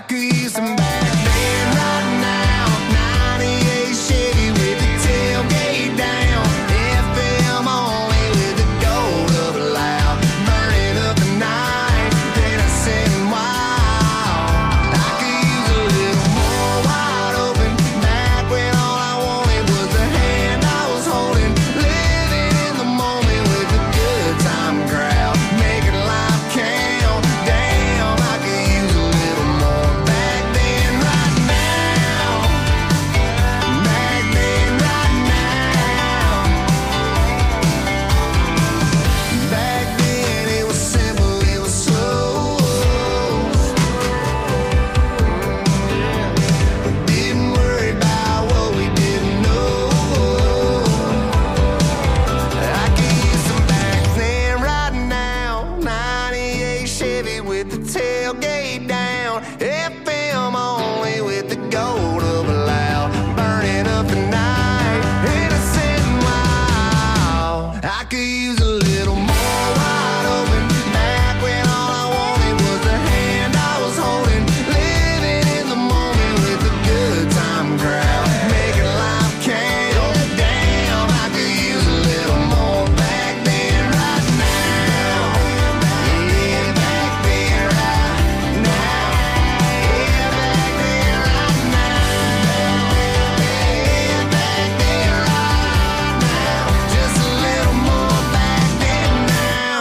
could use some back then right now. 98 Chevy with the tailgate down. FM only with the gold up loud. Burning up the night, then I said wow. I could use a little more wide open. Back when all I wanted was the hand I was holding. Living in the moment with the good time crowd. Making life count. Damn, I could use a little more back then right now. Back then right now. Back then it was simple, it was slow. We didn't worry about what we didn't know. I could use some back then right now. 98 Chevy with the tailgate down. FM only with the gold up loud. Burning up the night, and I said wow. I could use a little more wide open. Back when all I wanted was the hand I was holding. Living in the moment with the good time crowd. Making life count. Damn, I could use a little more back then right now. Yeah, back then right now. Yeah, back then right now. Yeah, back then right now. Just a little more back then now.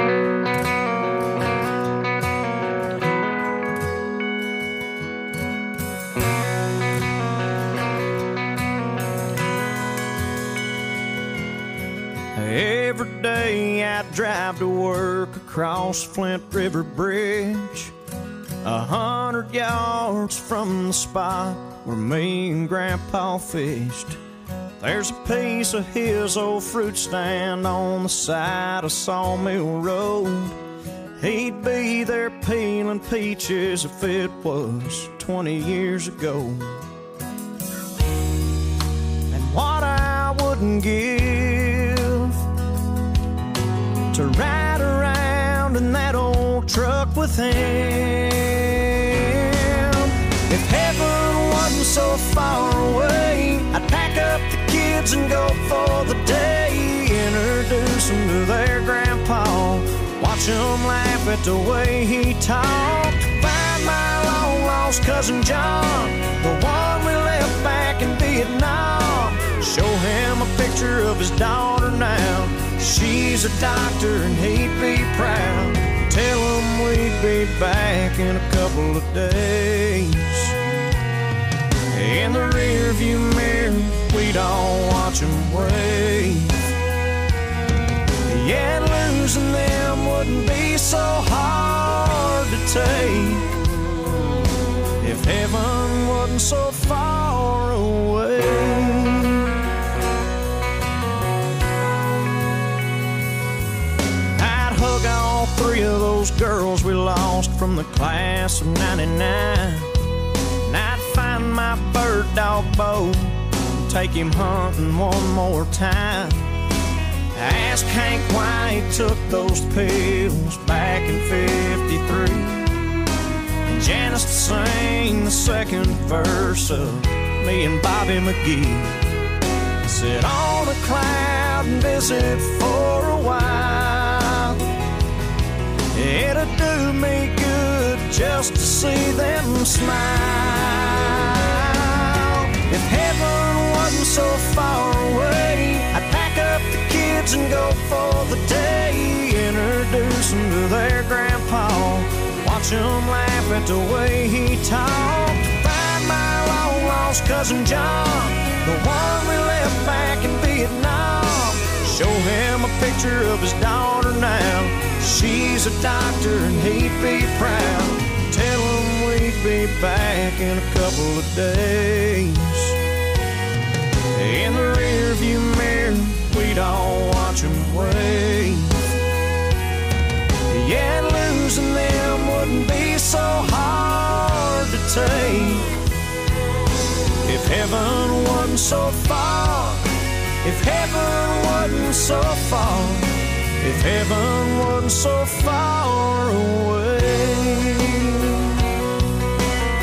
Every day I drive to work across Flint River Bridge, 100 yards from the spot where me and Grandpa fished. There's a piece of his old fruit stand on the side of Sawmill Road. He'd be there peeling peaches if it was 20 years ago. And what I wouldn't give to ride around in that old truck with him. If heaven wasn't so far away, I'd pack up the kids and go for the day. Introduce them to their grandpa, watch them laugh at the way he talked. Find my long lost cousin John, the one we left back in Vietnam. Show him a picture of his daughter now. She's a doctor and he'd be proud. Tell him we'd be back in a couple of days. In the rear view mirror, we'd all watch him wave. Yeah, losing them wouldn't be so hard to take if heaven wasn't so far away. Hug all three of those girls we lost from the class of '99. And I'd find my bird dog Bo and take him hunting one more time. I asked Hank why he took those pills back in '53, and Janice to sing the second verse of me and Bobby McGee. Sit on a cloud and visit for a while. It'd do me good just to see them smile. If heaven wasn't so far away, I'd pack up the kids and go for the day. Introduce them to their grandpa, watch them laugh at the way he talked. Find my long lost cousin John, the one we left back in Vietnam. Show him a picture of his daughter now. She's a doctor and he'd be proud. Tell him we'd be back in a couple of days. In the rear view mirror, we'd all watch him wave. Yeah, losing them wouldn't be so hard to take if heaven wasn't so far. If heaven wasn't so far, if heaven wasn't so far away.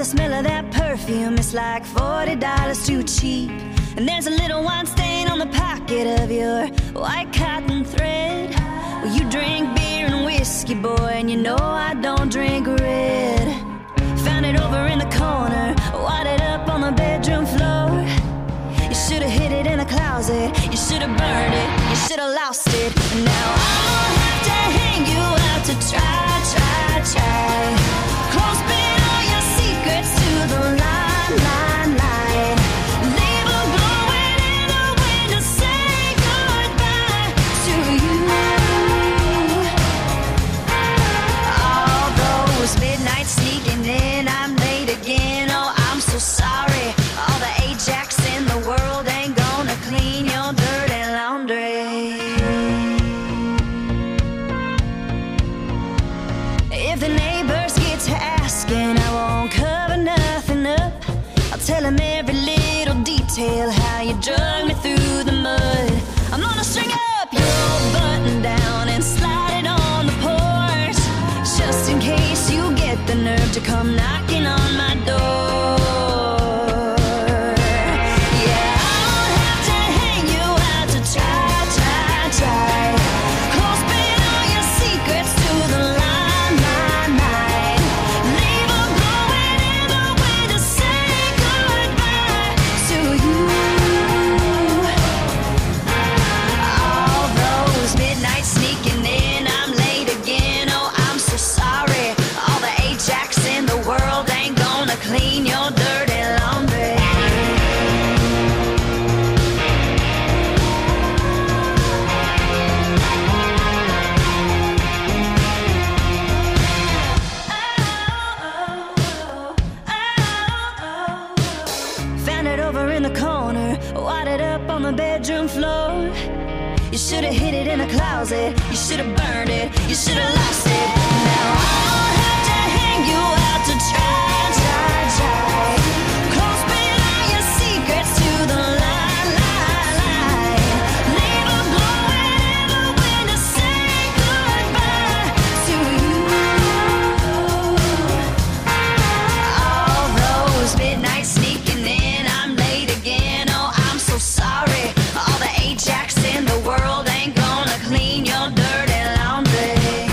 smell of that perfume, it's like $40 too cheap. And there's a little wine stain on the pocket of your white cotton thread. Well, you drink beer and whiskey, boy, and you know I don't drink red. Found it over in the corner, wadded up on the bedroom floor. You should've hid it in the closet, you should've burned it, you should've lost it. And now I'll have to hang you out to try. Close bin all your secrets to the line. Leave a glowing in the wind to say goodbye to you. All those midnights sneaking in, I'm late again, oh I'm so sorry. All the Ajax in the world ain't gonna clean your dirty laundry. If the neighbors get to asking, I won't cover nothing up. I'll tell them every little detail, how you drug me through the mud. I'm gonna string up your old button down and slide it on the porch, just in case you get the nerve to come knocking on my door. Yeah, I'll have to hang you out to try. Close bin all your secrets to the line. Leave a glowing in the wind to say goodbye to you. All those midnights sneaking in, I'm late again, oh I'm so sorry. All the Ajax in the world ain't gonna clean your dirty laundry. Found it over in the corner, wadded up on the bedroom floor. You should've hid it in the closet, you should've burned it, you should've lost it. Now I'll have to hang you out to try. Close bin all your secrets to the line. Leave a glowing in the wind to say goodbye to you. All those midnights sneaking in, I'm late again, oh I'm so sorry. All the Ajax in the world ain't gonna clean your dirty laundry.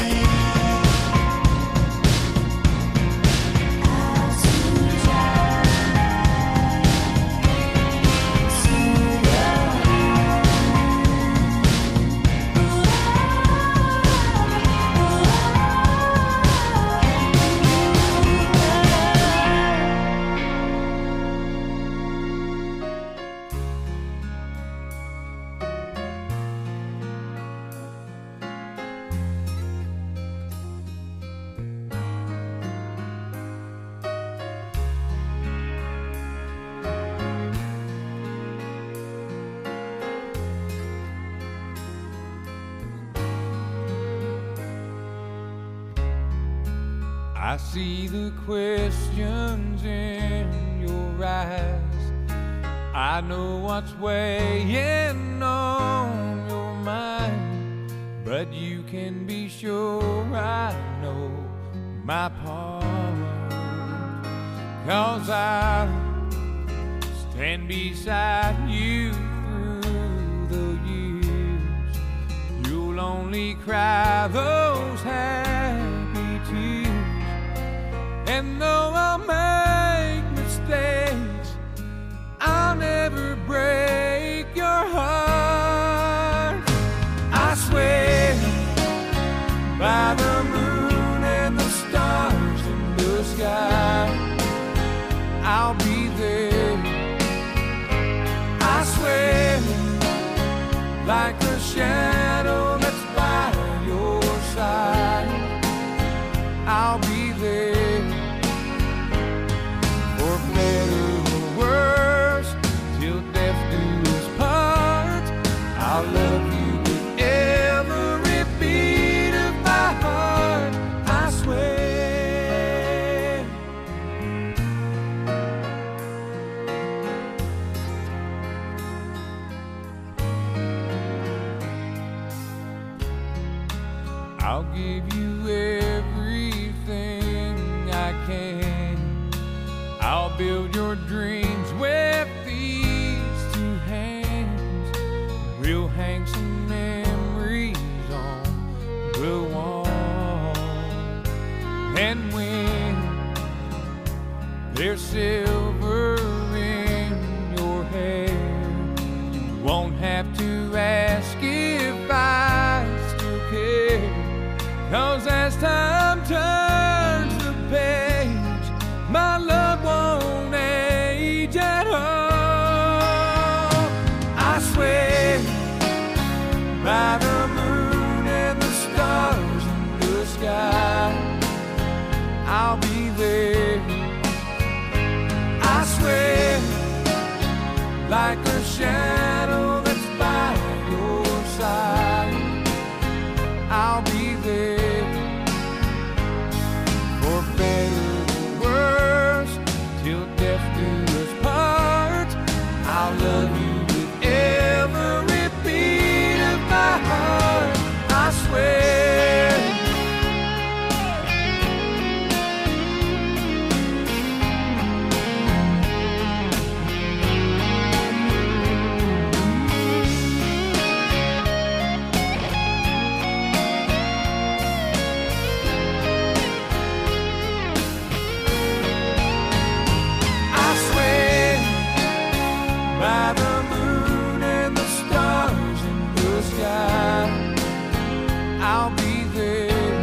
I see the questions in your eyes. I know what's weighing on your mind, but you can be sure I know my part. 'Cause I'll stand beside you through the years. You'll only cry those happy tears. And though I'll make mistakes, I'll never break your heart. I swear by the moon and the stars in the sky, I'll be there. I swear like a shadow that's by your side, I'll be there. For better or worse, till death do us part, I'll love you with every beat of my heart. I swear. I'll give you everything I can. build your dreams with these two hands. We'll hang some memories on the wall. And when there's silver in your hair, you won't have to ask if I still care. 'Cause as time turns the page, my love won't age at all. I swear by the moon and the stars in the sky, I'll be there. I swear, like a shadow that's by your side, I'll be there. For better or worse, till death do us part, I'll love you with every beat of my heart. I swear. By the moon and the stars in the sky, I'll be there.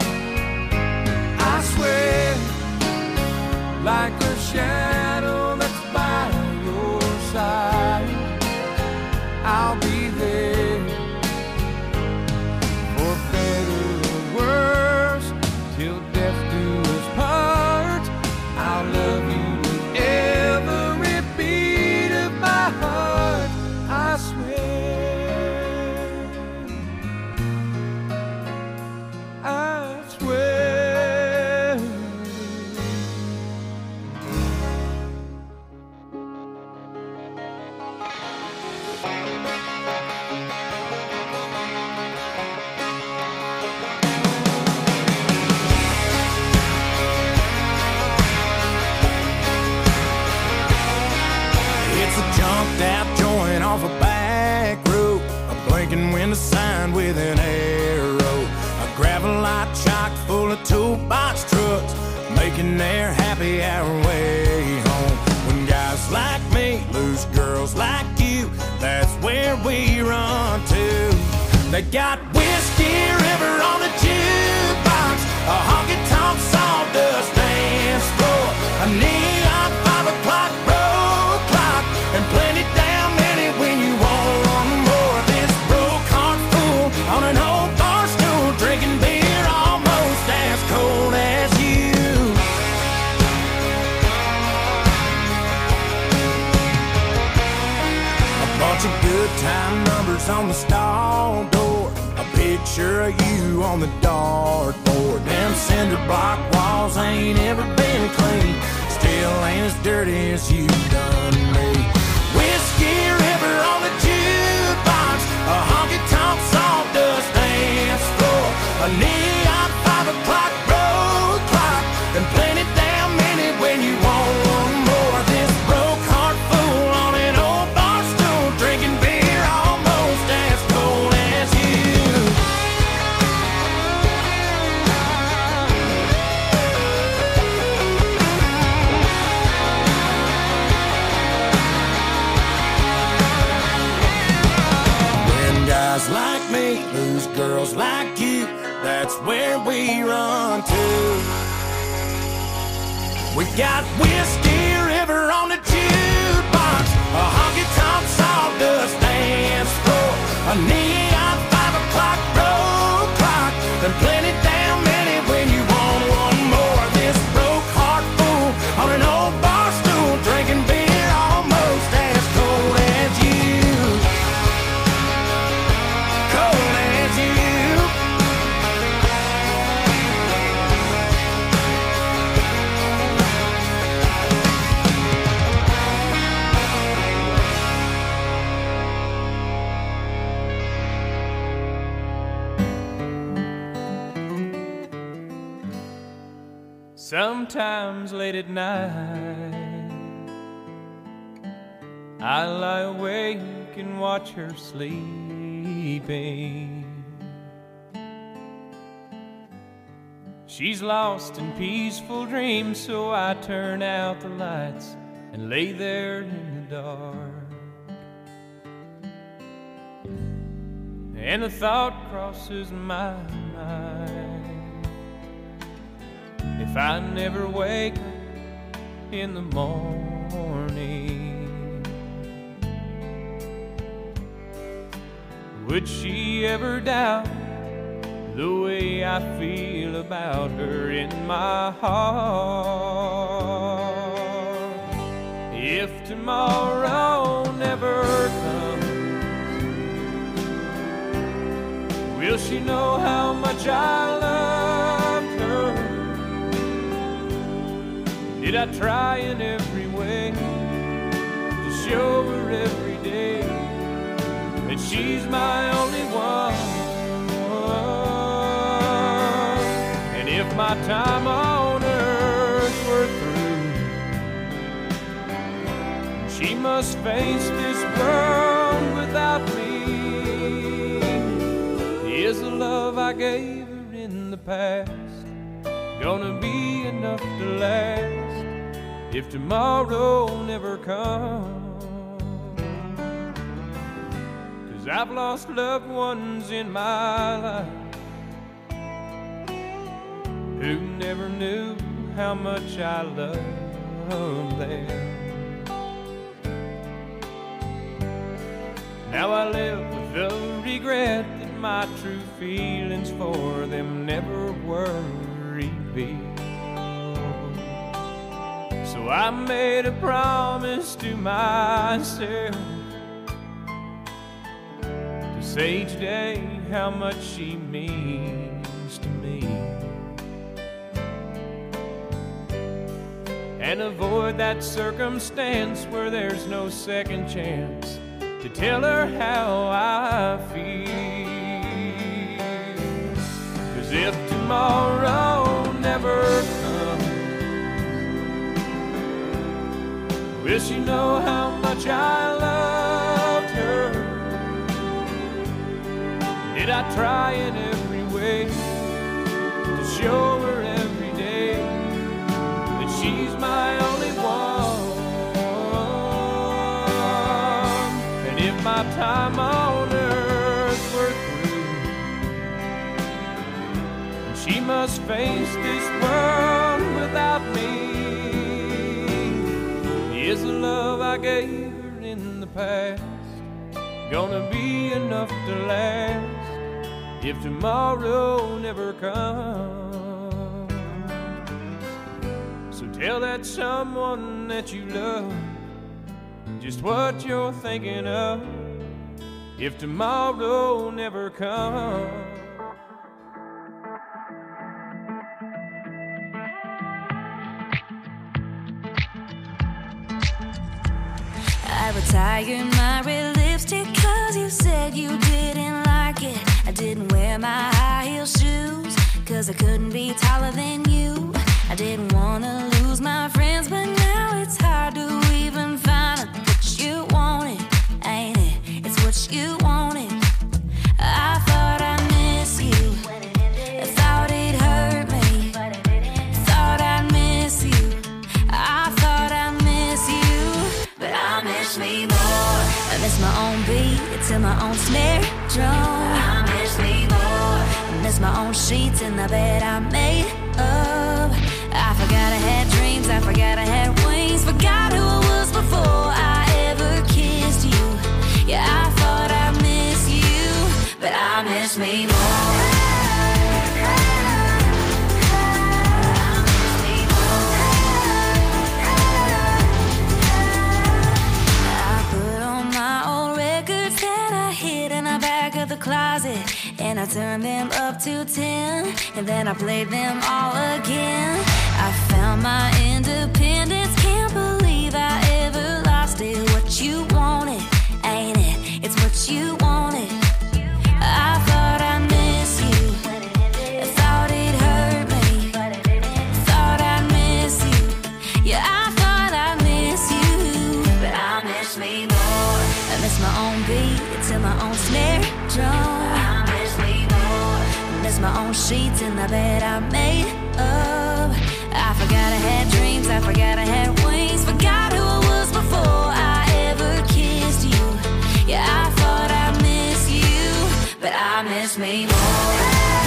I swear, like a shadow that's by your side, I'll be there. For better or worse, till death do us part, I'll love you with every beat of my heart. I swear, I swear. It's a jumped out joint off a back road, a blinking window sign with an arrow, a gravel-light chock full of toolbox trucks, making their happy hour way home. When guys like me lose girls like you, that's where we run to. They got Whiskey River on the jukebox, a honky-tonk sawdust dance floor, a neon 5 o'clock road clock, and plenty damn many when you want one more. This broke heart fool on an old bar stool, drinking beer almost as cold as you. A bunch of good time numbers on the stall door, a picture of you on the dartboard. Them cinder block walls ain't ever been clean, still ain't as dirty as you done me. Whiskey River on the jukebox, a honky-tonk sawdust dance floor, a neon 5 o'clock road clock, and plenty damn many when you want one more. This broke heart fool on an old bar stool, drinking beer almost as cold as you. When guys like me lose girls like you, that's where we run to. We got Whiskey River on the jukebox, a honky-tonk sawdust dance floor, a neon 5 o'clock road clock, and plenty damn many when you want one more. This broke heart fool on an old bar stool, drinking beer almost as cold as you. Cold as you. Sometimes late at night, I lie awake and watch her sleeping. She's lost in peaceful dreams, so I turn out the lights and lay there in the dark. And a thought crosses my mind: if I never wake up in the morning, would she ever doubt the way I feel about her in my heart? If tomorrow never comes, will she know how much I loved her? Did I try in every way to show her every day that she's my only one? And if my time on earth were through, she must face this world without me. Is the love I gave her in the past gonna be enough to last if tomorrow never comes? 'Cause I've lost loved ones in my life who never knew how much I loved them. Now I live with the regret that my true feelings for them never were revealed. So I made a promise to myself to say each day how much she means to me, and avoid that circumstance where there's no second chance to tell her how I feel. 'Cause if tomorrow never comes, will she know how much I loved her? Did I try in every way to show her every day that she's my only one? If my time on earth were through, she must face this world without me. Is the love I gave her in the past gonna be enough to last if tomorrow never comes? So tell that someone that you love just what you're thinking of if tomorrow never comes. I retired my red lipstick 'cause you said you didn't like it. I didn't wear my high heel shoes 'cause I couldn't be taller than you. I didn't wanna lose my friends, but now it's hard to even find a you wanted, ain't it? It's what you wanted. I thought I miss you. I thought it hurt me. Thought I'd miss you. I thought I miss you, but I miss me more. I miss my own beat to my own snare drum. I miss me more. I miss my own sheets in the bed I made up. I forgot I had dreams. I forgot I had wings. Forgot who I was before I kissed you. Yeah, I thought I miss you, but I miss me more. I put on my old records that I hid in the back of the closet, and I turned them up to 10, and then I played them all again. I found my independence, can't believe I ever lost it. What you wanted, ain't it? It's what you wanted. I thought I miss you. I thought it hurt me. Thought I'd miss you. Yeah, I thought I miss you, but I miss me more. miss my own sheets in the bed I made up. I forgot I had dreams, I forgot I had wings, forgot who I was before I ever kissed you. Yeah, I thought I'd miss you, but I miss me more.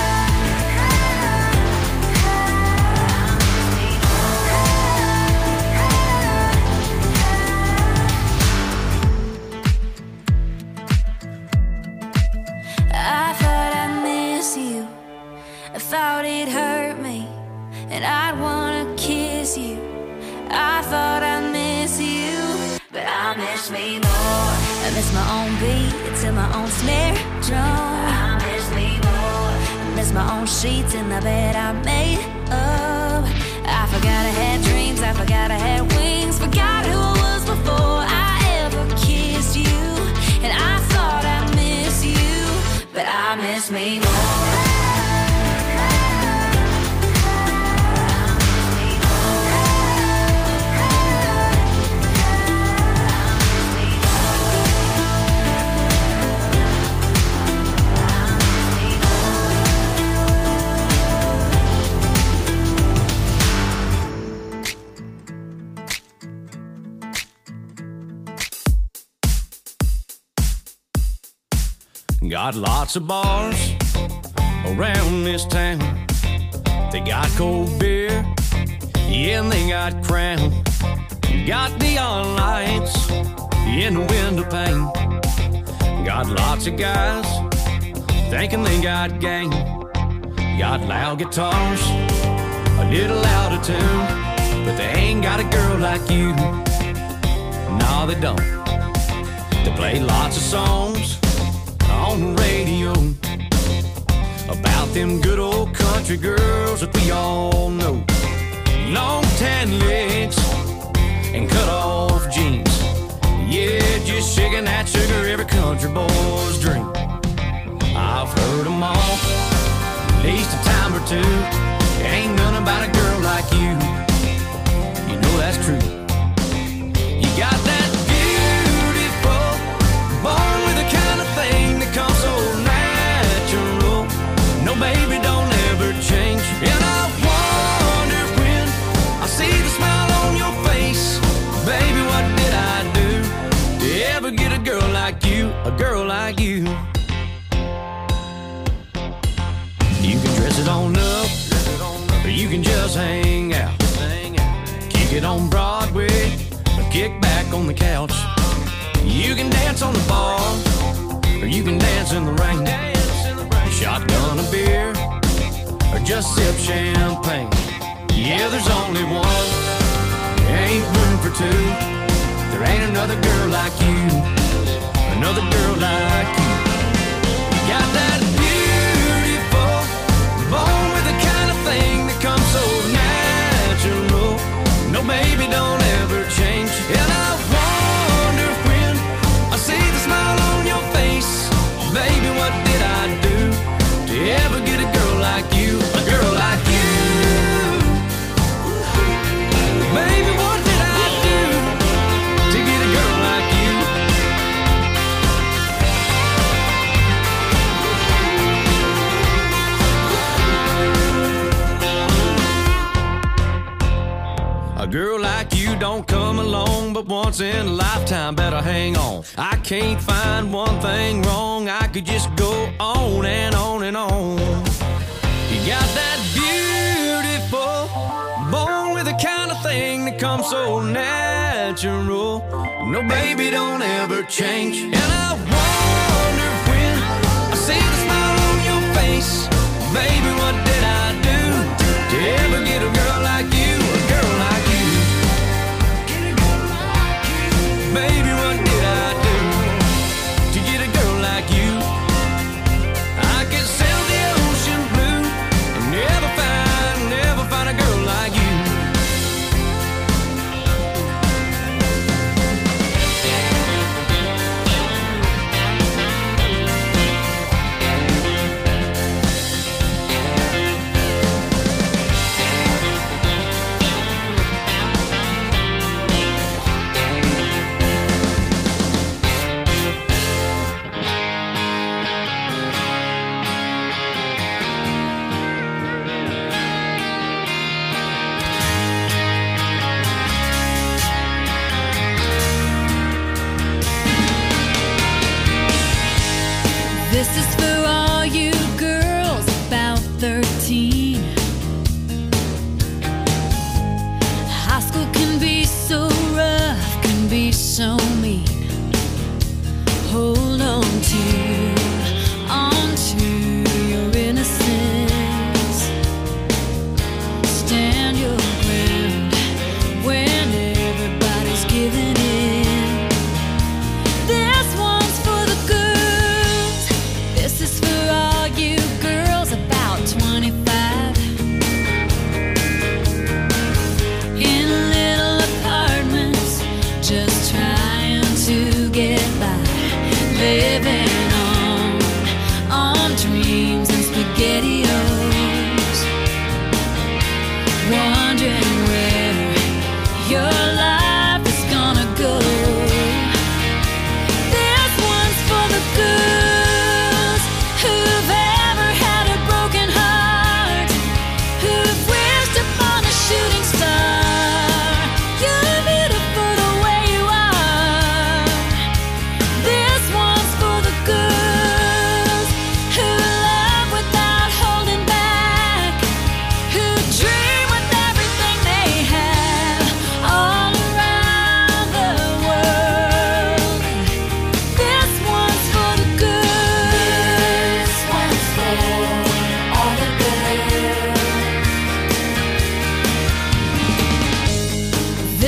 I thought I'd miss you, I thought it hurt me, and I'd wanna kiss you. I thought I'd miss you, but I miss me more. I miss my own beat to my own snare drum. I miss me more. I miss my own sheets in the bed I made up. I forgot I had dreams, I forgot I had wings, forgot who I was before I ever kissed you. And I thought I'd miss you, but I miss me more. Got lots of bars around this town. They got cold beer, yeah, and they got Crown. Got neon lights in the window pane. Got lots of guys thinking they got game. Got loud guitars, a little out of tune, but they ain't got a girl like you. No, they don't. They play lots of songs on the radio about them good old country girls that we all know. Long tan legs and cut off jeans, yeah, just shaking that sugar every country boy's dream. I've heard them all at least a time or two. Ain't none about a girl like you. You know that's true. You got that beautiful, born with the kind of thing that comes so natural. No, baby, don't ever change. And I wonder when I see the smile on your face, baby, what did I do to ever get a girl like you, a girl like you? You can dress it on up, or you can just hang out. Kick it on Broadway, or kick back on the couch. You can dance on the bar, or you can dance in the rain. Shotgun a beer, or just sip champagne. Yeah, there's only one, there ain't room for two. There ain't another girl like you, another girl like you. You got that beautiful, born with the kind of thing that comes so natural. No, baby, don't ever change. And I wonder when I see the smile on your face, baby, what did I do to ever get a girl like you, a girl like you? Baby, what did I do to get a girl like you? A girl like you don't come along but once in a lifetime, better hang on. I can't find one thing wrong, I could just go on and on and on. You got that beautiful, born with the kind of thing that comes so natural. No, baby, don't ever change. And I wonder when I see the smile on your face, baby, what did I do to ever get a girl like you, a girl like you? Baby, what did I do to get a girl like you? I could sail the ocean blue and never find a girl like you.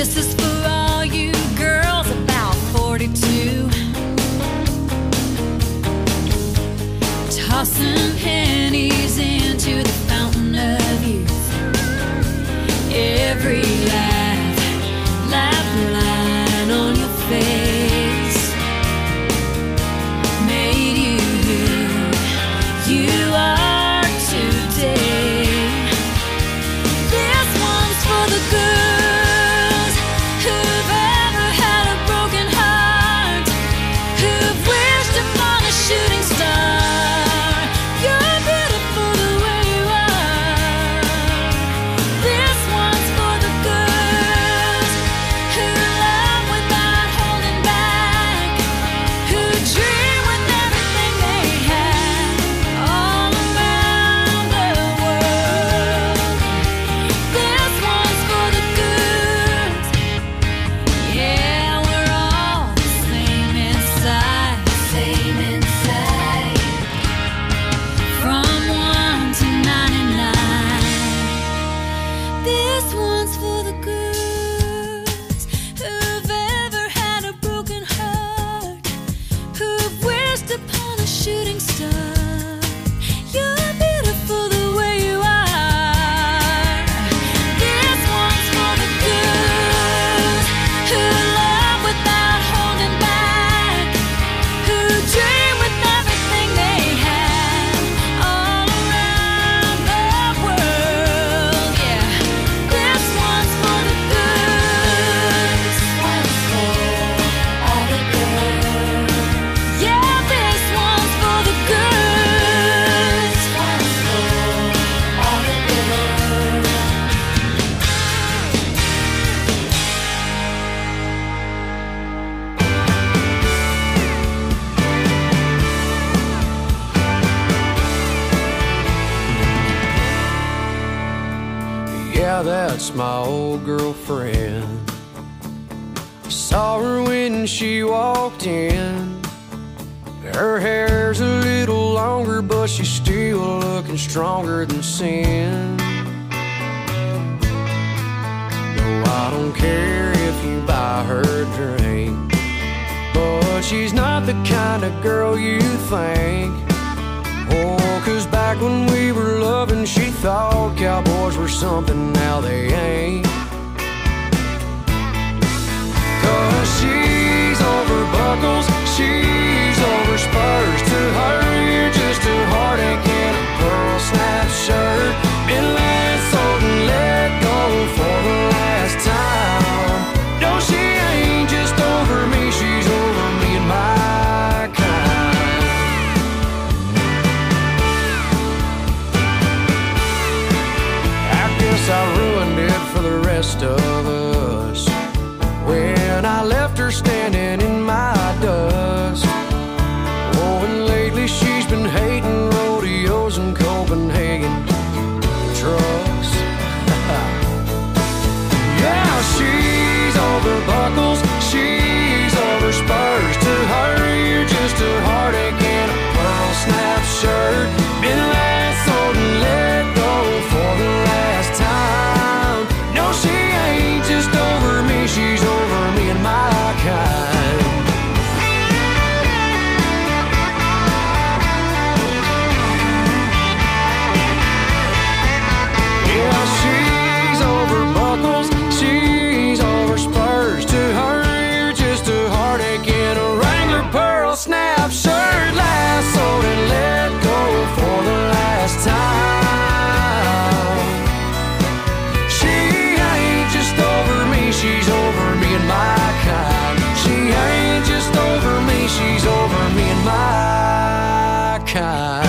This is for all you girls about 42, tossing pennies into the fountain of youth. Every laugh line on your face made you who you are today. This one's for the girls who've ever had a broken heart, who've wished upon a shooting star. You're beautiful the way you are. This one's for the girls who love without holding back, who dream with everything they have all around the world. This one's for the girls. Yeah, we're all the same inside, same inside. From 1 to 99. This one's for the girls who've ever had a broken heart, who've wished upon a shooting star. You're beautiful the way you are. This one's for the girls who love without holding back, who dream with everything they have all around the world. Yeah, this one's for the girls. One's for all the girls. Yeah, this one's for the girls. One's for all the girls. Yeah, that's my old girlfriend. Saw her when she walked in. Her hair's a little longer, but she's still looking stronger than sin. No, I don't care if you buy her a drink, but she's not the kind of girl you think. Oh, 'cause back when we were loving, she thought cowboys were something, now they ain't. 'Cause she's over buckles, she's over spurs. To her, you're just a heartache in a pearl snap shirt. Been sold and let go for the last time. No, she ain't just over me, she's over me and my kind. I guess I ruined it for the rest of us when I left her standing in my dust. Oh, and lately she's been hating rodeos in Copenhagen trucks. Yeah, she's over buckles, she's over spurs. To her, you're just a heartache in a pearl snap shirt. Been sold and let go for the last time. No, she ain't just over me, she's over me and my kind. Yeah, she's over buckles, she's over spurs. To her, you're just a heartache in a Wrangler pearl snap shirt. Last sold and let go for the last time. She ain't just over me, she's over me and my kind. She ain't just over me, she's over me and my kind.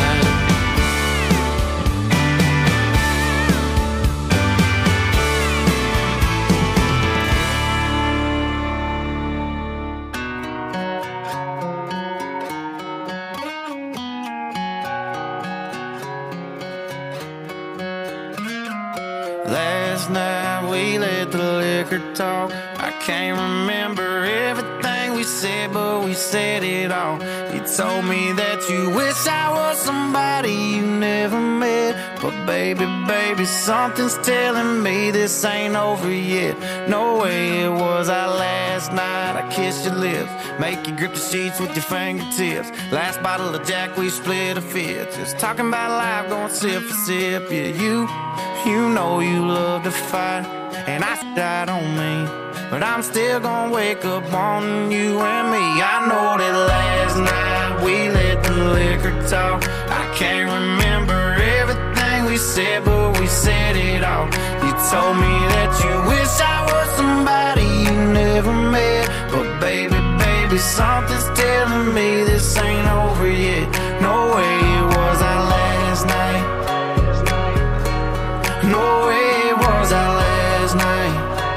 Last night we let the liquor talk. I can't remember everything we said, but we said it all. You told me that you wish I was somebody you never met, But baby, baby, something's telling me this ain't over yet. No way it was our last night. I kissed your lips, make you grip the sheets with your fingertips. Last bottle of Jack, we split a fifth. Just talking about life, going sip for sip. Yeah, you know you love to fight, and I died on me. But I'm still gonna wake up wanting you and me. I know that last night we let the liquor talk. I can't remember everything we said, but we said it all. You told me that you wish I was somebody you never met. But baby, baby, something's telling me this ain't over yet. No way it was our last night. No way it was our last night.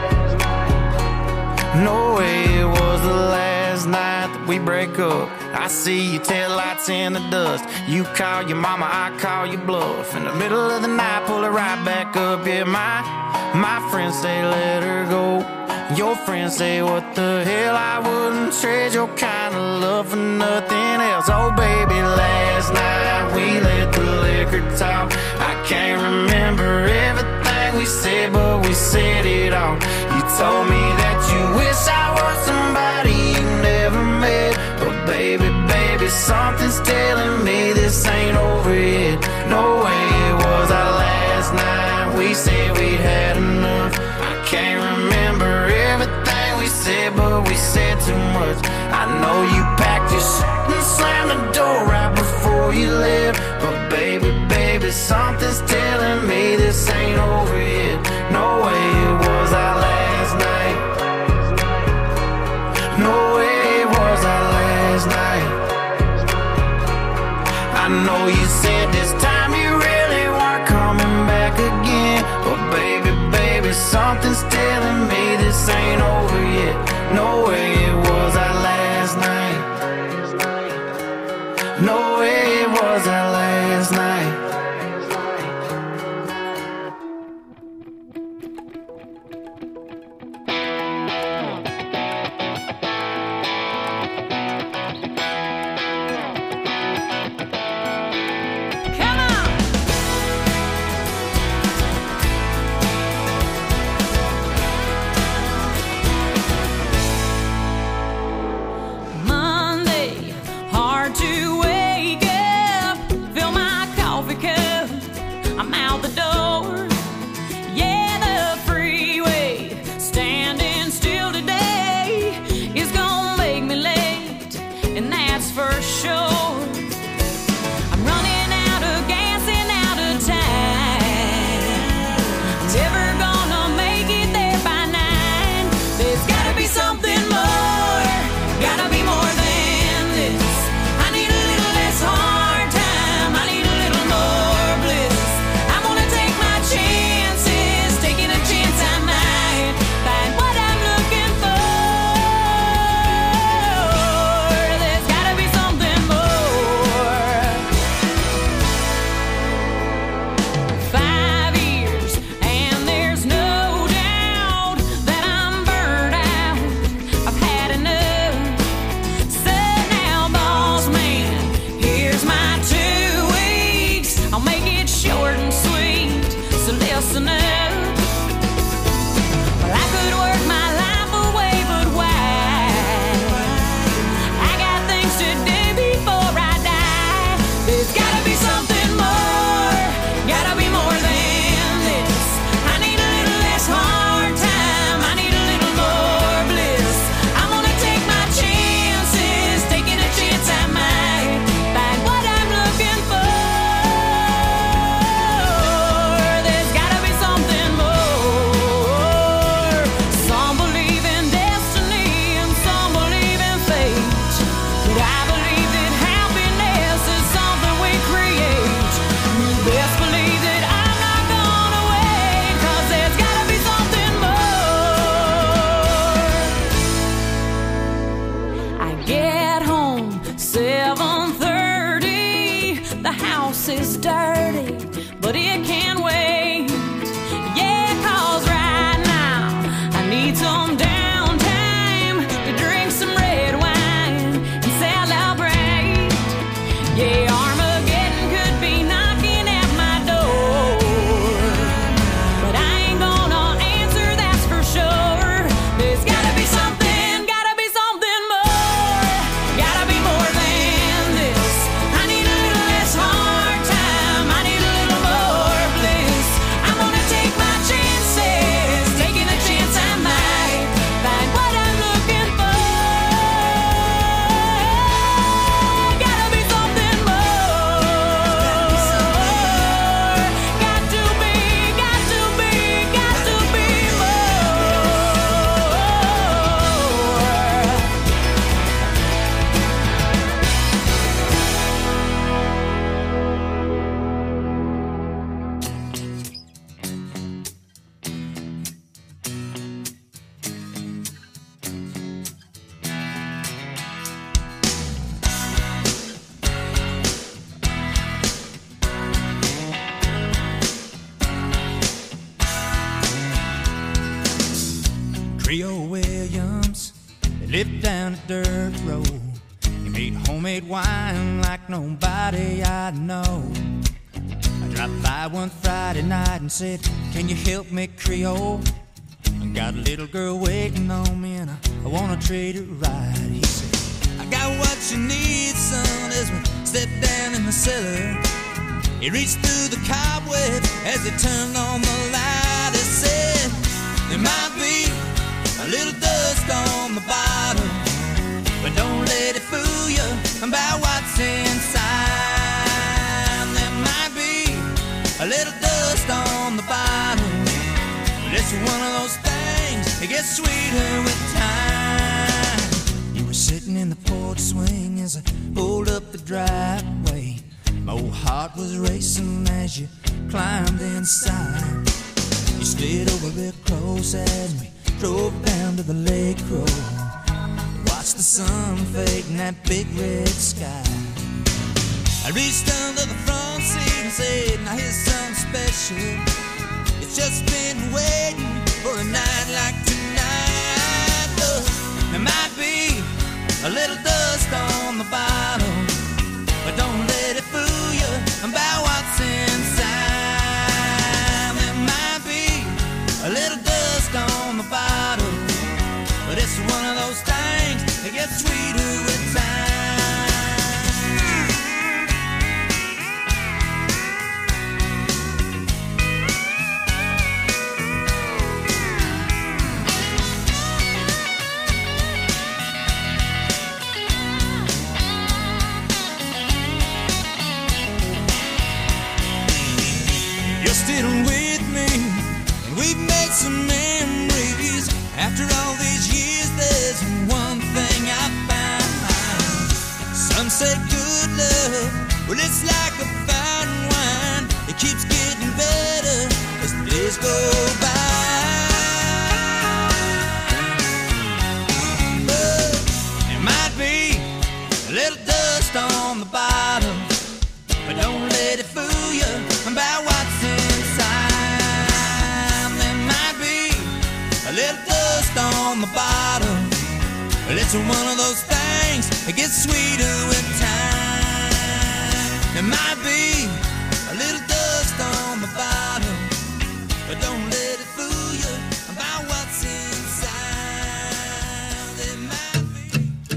No way it was the last night that we break up. I see your taillights in the dust. You call your mama, I call your bluff. In the middle of the night, pull it right back up. Yeah, my friends say let her go. Your friends say what the hell, I wouldn't trade your kind of love for nothing else. Oh baby, last night we let the liquor talk. I can't remember everything we said, but we said it all. You told me that you wish I was somebody you never met. But baby, baby, something's telling me this ain't over yet. No way it was our last night. We said we had enough. I can't remember everything we said, but we said too much. I know you packed your shit and slammed the door right before you left. But baby, baby, something's telling me this ain't over yet. No way it was our last night. No way it was our last night. I know you said this time you really weren't coming back again. But baby, baby, something's telling me this ain't over yet. No way it was our last night. No way it was our last night. lived down a dirt road. He made homemade wine like nobody I know. I dropped by one Friday night and said, can you help me, Creole? I got a little girl waiting on me and I wanna treat her right. He said, I got what you need, son, as we step down in the cellar. He reached through the cobweb as he turned on the light. He said, there might be a little dust on the bottom, but don't let it fool you about what's inside. There might be a little dust on the bottom, but it's one of those things that gets sweeter with time. You were sitting in the porch swing as I pulled up the driveway. My old heart was racing as you climbed inside. You slid over real close as we drove down to the lake road. Watched the sun fade in that big red sky. I reached under the front seat and said, now here's something special. It's just been waiting for a night like tonight. Look, there might be a little dust on the bottom, but don't let it fool you about what's inside. There might be a little dust on the bottom, but it's one of those things that gets sweeter with time. Still with me, and we've made some memories. After all these years, there's one thing I found. Some say good love, well, it's like a fine wine. It keeps getting better as the days go by. But there might be a little dust on the bottom, but don't let it fool you about what's inside. There might be a little dust on the bottom, but it's one of those things that gets sweeter with time. There might be a little dust on the bottom, but don't let it fool you about what's inside. There might be.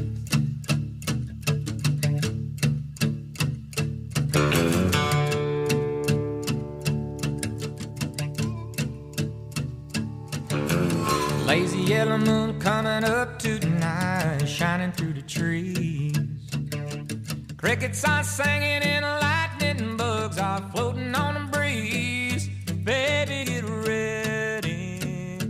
Lazy yellow moon coming up tonight, shining through the trees. Crickets are singing and lightning bugs are floating on the breeze. Baby, get ready.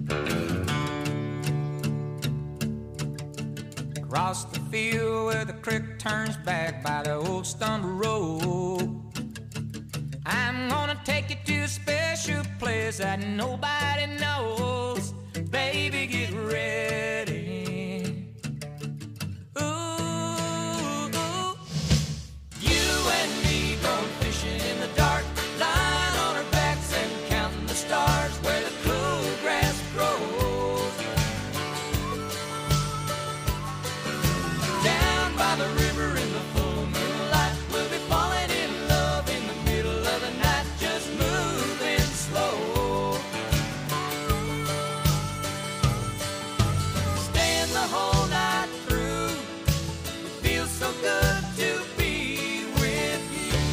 Across the field where the creek turns back by the old stumble road, I'm gonna take you to a special place that nobody knows. Baby, get ready. Ooh, you and me going fishing in the dark, lying on our backs and counting the stars where the cool grass grows. Down by the river in the full moonlight, we'll be falling in love in the middle of the night, just moving slow. Staying the whole night through, it feels so good to be with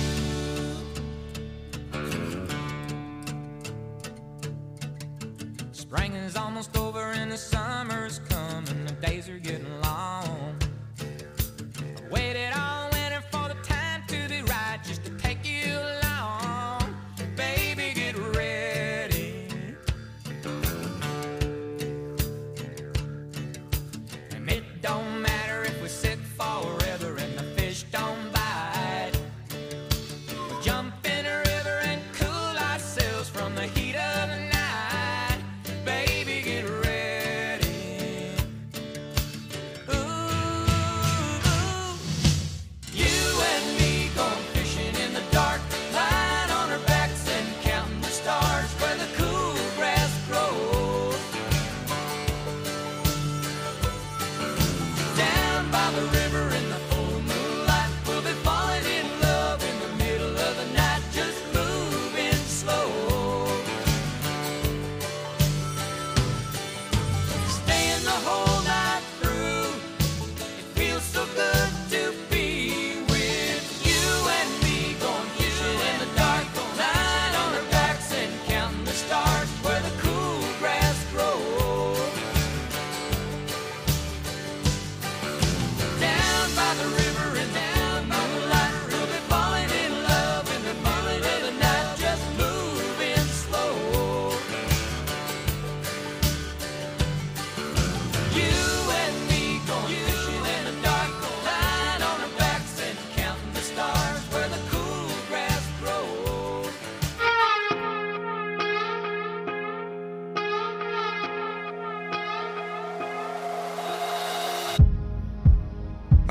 you. Spring is almost over and the summer's coming, the days are getting long. I waited all winter for the time to be right, just to take you along. Baby, get ready. And it don't matter if we sit forever and the fish don't bite. We'll jump in a river and cool ourselves from the heat of the night. Baby, get ready. Ooh.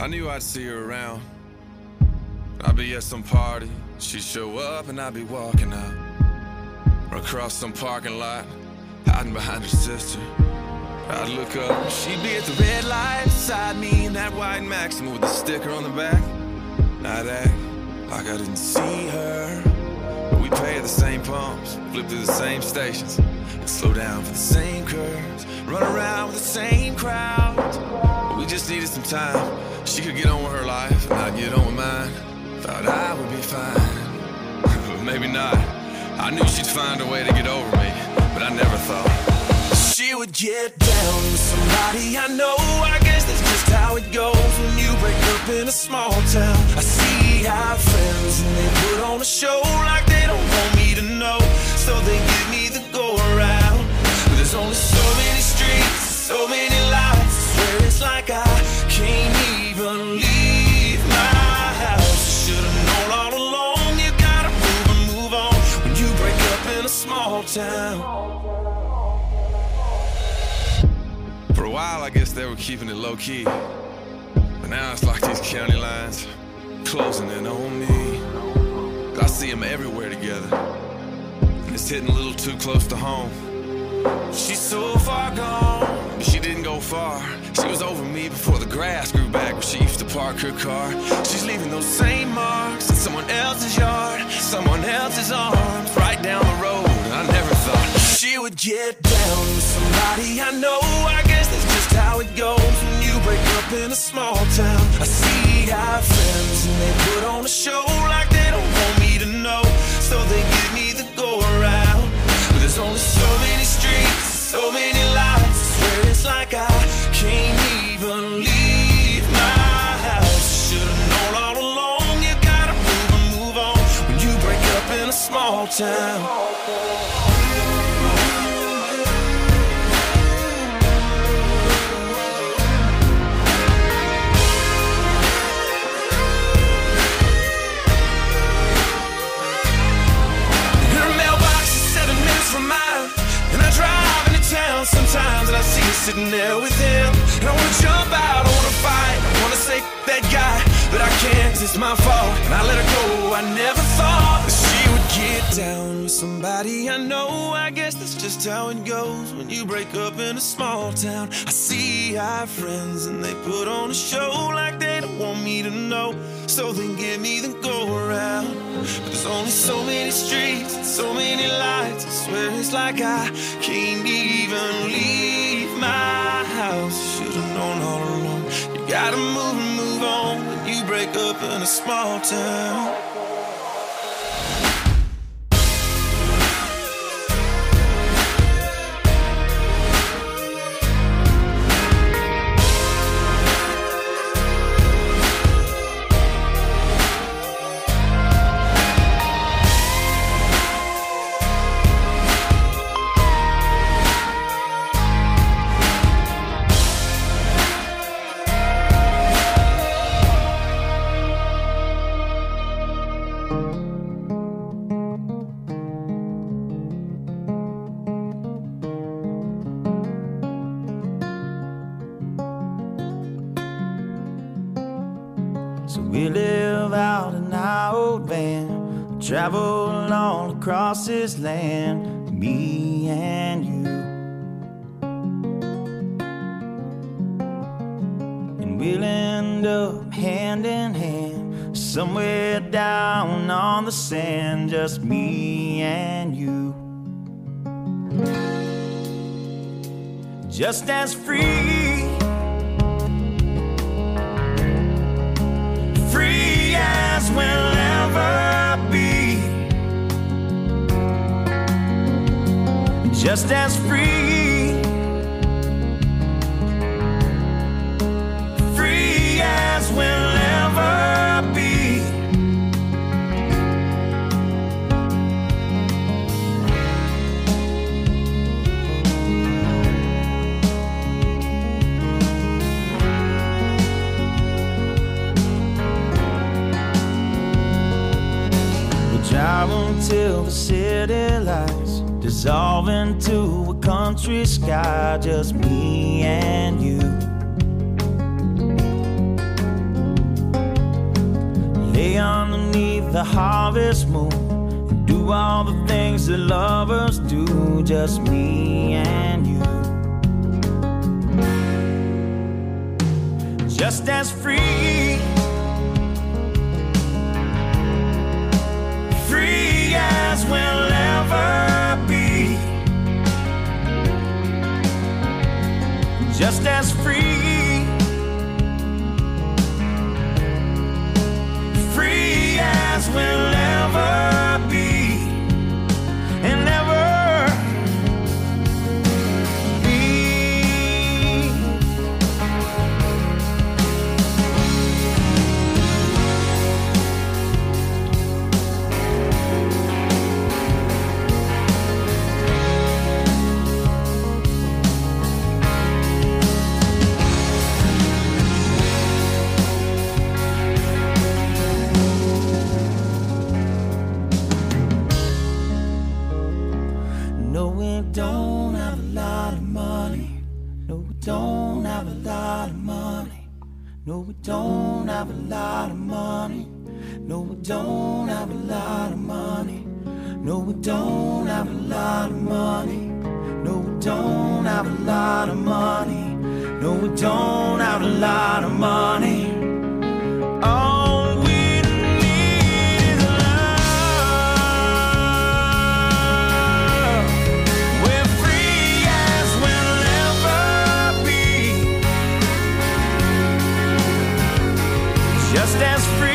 I knew I'd see her around. I'd be at some party, she'd show up and I'd be walking out. Or across some parking lot, hiding behind her sister. I'd look up, she'd be at the red light beside me in that white Maxima with the sticker on the back. I'd act like I didn't see her, but we'd pay at the same pumps, flip through the same stations, and slow down for the same curves, run around with the same crowds. But we just needed some time. She could get on with her life, and I'd get on with mine. Thought I would be fine, but maybe not. I knew she'd find a way to get over me, but I never thought she would get down with somebody I know. I guess that's just how it goes when you break up in a small town. I see our friends and they put on a show like they don't want me to know, so they give me the go around. But there's only so many streets, so many lights. I swear it's like I can't even leave my house. Should've known all along, you gotta move on when you break up in a small town. For a while, I guess they were keeping it low-key, but now it's like these county lines closing in on me. I see them everywhere together, and it's hitting a little too close to home. She's so far gone, but she didn't go far. She was over me before the grass grew back where she used to park her car. She's leaving those same marks in someone else's yard, someone else's arms, right down the road. I never thought she would get down with somebody I know. I guess that's just how it goes when you break up in a small town. I see our friends and they put on a show like they don't want me to know, so they give me the go around. But there's only so many streets, so many lights. I swear it's like I can't even leave my house. Should've known all along, you gotta move on when you break up in a small town. Sometimes and I see you sitting there with him, and I wanna jump out, I wanna fight, I wanna say that guy, but I can't, 'cause it's my fault, and I let her go. I never thought that she would get down with somebody I know. I guess that's just how it goes when you break up in a small town. I see our friends and they put on a show like they don't want me to know, so they give me the go around. But there's only so many streets and so many lights. I swear it's like I can't even leave my house. Should've known all along, you gotta move on when you break up in a small town. We live out in our old van, travel all across this land, me and you. And we'll end up hand in hand, somewhere down on the sand, just me and you. Just as free, free as we'll ever be. Just as free, free as we'll ever be. Drive until the city lights dissolve into a country sky, just me and you. Lay underneath the harvest moon and do all the things that lovers do, just me and you. Just as free, free as we'll ever be. Just as free, free as we'll ever be, and ever be. No, we don't have a lot of money. No, we don't have a lot of money. No, we don't have a lot of money. No, we don't have a lot of money. No, we don't have a lot of money. No, we don't have a lot of money. No, we don't have a lot of money. All we need is love. We're free as we'll ever be. Just as free.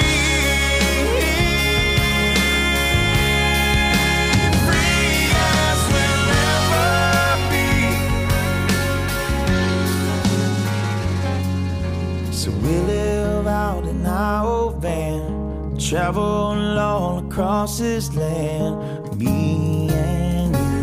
We live out in our old van, travel all across this land, me and you.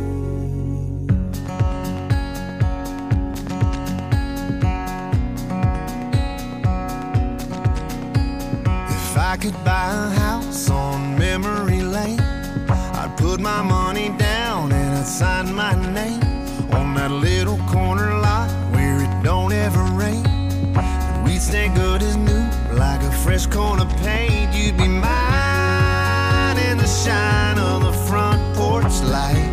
If I could buy a house on memory lane, I'd put my money down and I'd sign my name on that little corner lot where it don't ever rain. We'd stay good as new, like a fresh coat of paint. You'd be mine in the shine of the front porch light.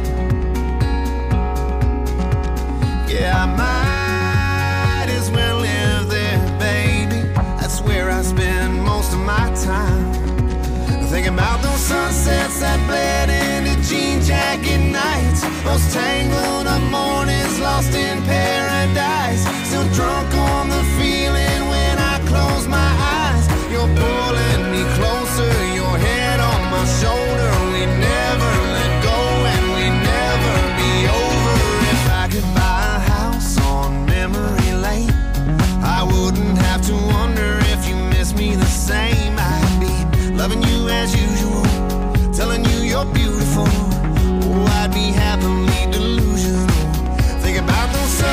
Yeah, I might as well live there, baby. That's where I spend most of my time. Thinking about those sunsets that bled into jean jacket nights, those tangled up mornings lost in paradise. Still drunk on the feeling when I close my eyes. You're pulling me closer, your head on my shoulder. We never let go and we never be over. If I could buy a house on memory lane, I wouldn't have to wonder if you miss me the same. I'd be loving you as usual, telling you you're beautiful. Oh, I'd be happily delusional. Think about those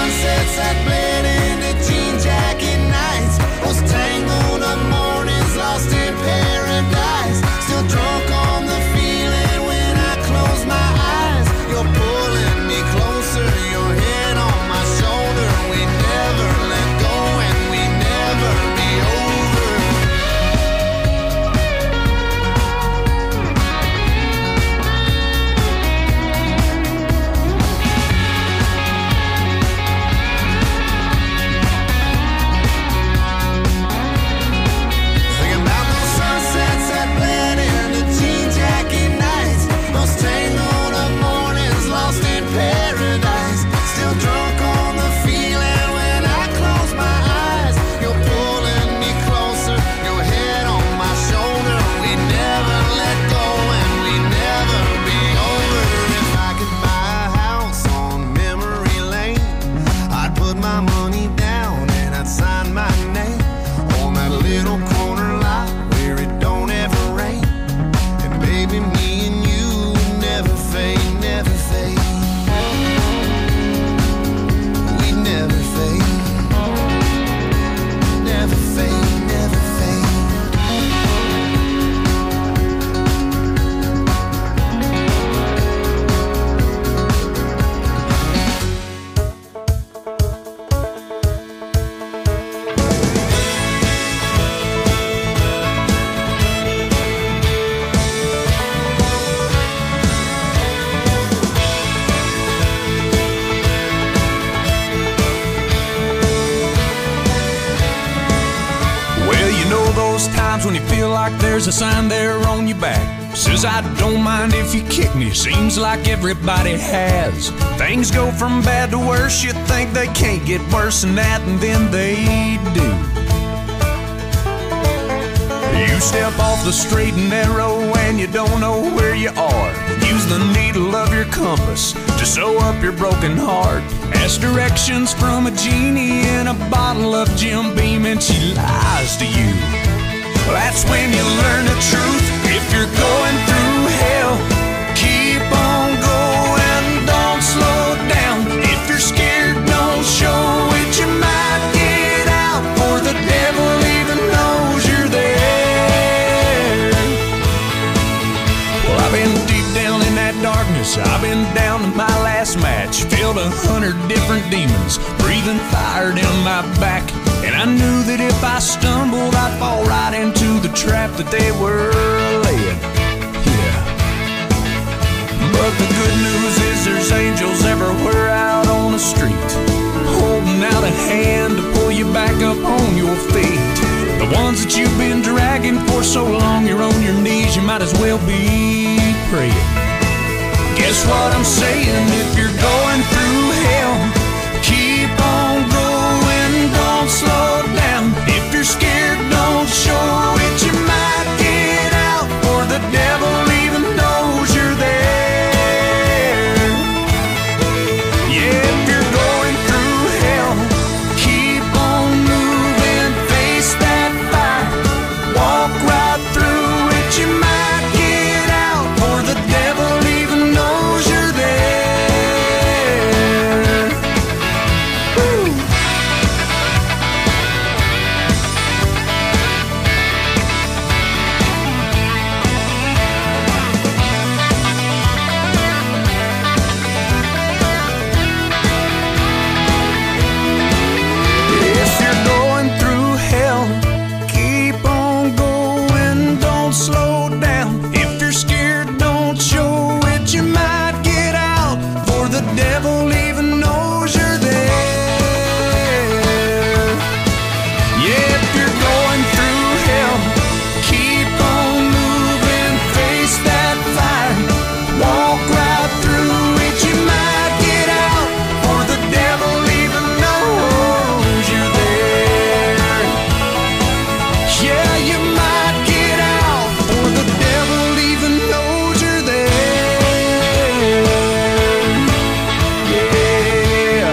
like there's a sign there on your back. Says I don't mind if you kick me, seems like everybody has. Things go from bad to worse, you think they can't get worse than that, and then they do. You step off the straight and narrow and you don't know where you are. Use the needle of your compass to sew up your broken heart. Ask directions from a genie in a bottle of Jim Beam and she lies to you. Well, that's when you learn the truth. If you're going through hell, keep on going, don't slow down. If you're scared, don't show it, you might get out, for the devil even knows you're there. Well, I've been deep down in that darkness, I've been down to my last match. Felt 100 different demons breathing fire down my back. And I knew that if I stumbled, I'd fall right into the trap that they were laying. Yeah. But the good news is there's angels everywhere out on the street, holding out a hand to pull you back up on your feet. The ones that you've been dragging for so long, you're on your knees, you might as well be praying. Guess what I'm saying? If you're going through hell, keep on going, don't slow down. If you're scared, don't show it, you might get out, for the devil even knows you're there. Yeah, if you're going through hell, keep on moving, face that fire, walk right through it, you might get out, for the devil even knows you're there. Woo. If you're going through hell, keep on going, don't slow down. If you're scared, don't show it, you might get out, for the devil even knows you're there. Yeah, if you're going through hell, keep on moving, face that fire, walk right through it, you might get out, for the devil even knows you're there. Yeah, you might get out, for the devil even knows you're there. Yeah.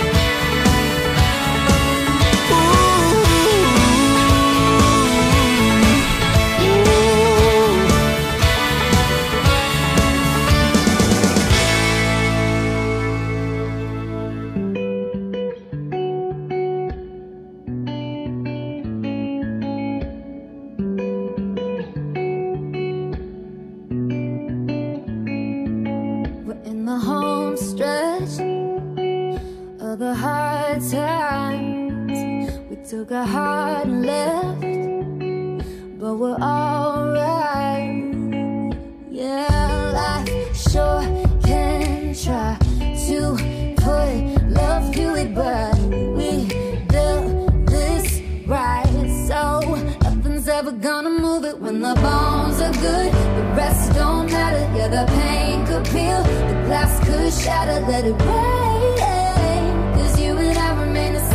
We're in the home stretch of the hard times. We took a hard left, but we're alright. Yeah, life sure can try to put love to it, but we built this right, so nothing's ever gonna move it. When the bones are good, the rest don't matter. Yeah, the pain could peel, the glass could shatter. Let it rain, 'cause you and I remain the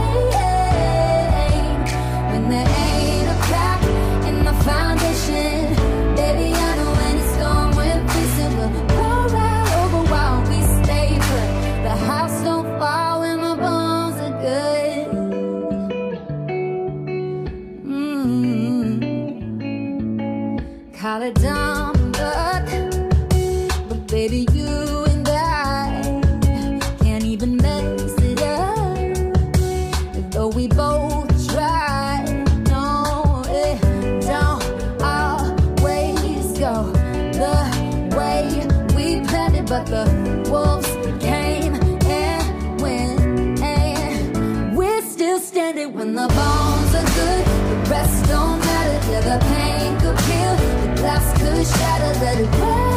same. When there ain't a crack in the foundation, baby, I know when it's gone, we're facing. We'll roll right over while we stay put. The house don't fall when the bones are good. Call it dumb luck, but baby, you and I can't even mess it up. Though we both try, no, it don't always go the way we planned it. But the wolves came and went, and we're still standing. When the bones are good, the rest don't matter. Yeah, the pain could peel, the glass could shatter. Let it rain.